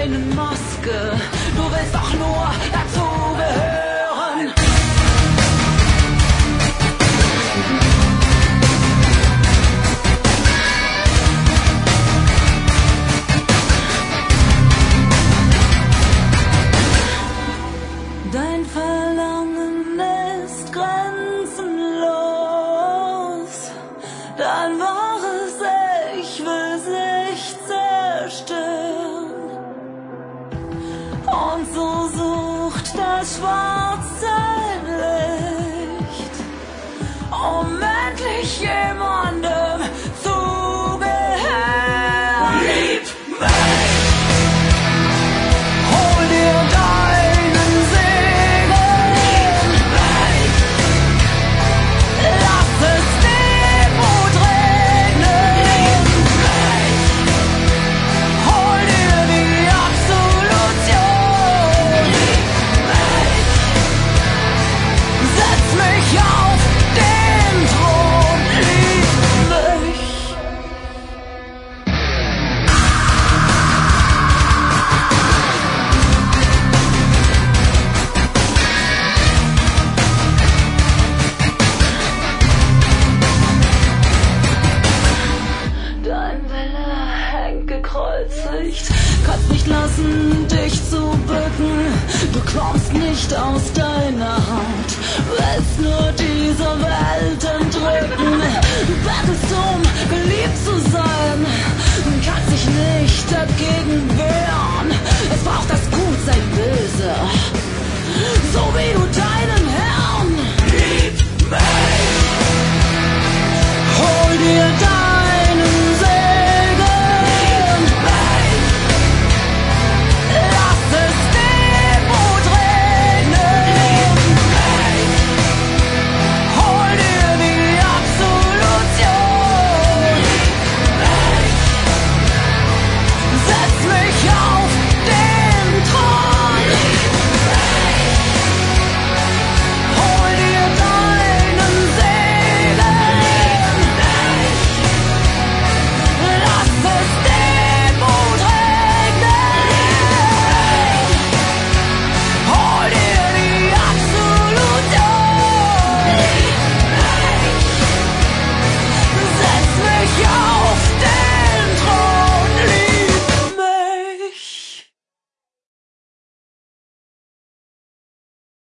deinen Maske. Du willst doch nur dazugehören. Dein Verlangen ist grenzenlos. Dein wahres Ich will sich zerstören. Und so sucht das schwarze Licht, um endlich jemandem zu gehören. Lieb mich! Hol dir deinen Segen! Lieb mich! Lass es Demut regnen! Lieb mich! Hol dir die Absolution! Lieb mich! Setz mich auf den Thron! Lieb mich! Dein Wille hängt gekreuzigt, kannst nicht lassen, dich zu bücken. Du kommst nicht aus deiner Haut, willst nur dieser Welt entrücken. Du bettelst geliebt zu sein, kannst dich nicht dagegen wehren. Es braucht das Gut, sein Böse, so wie du dein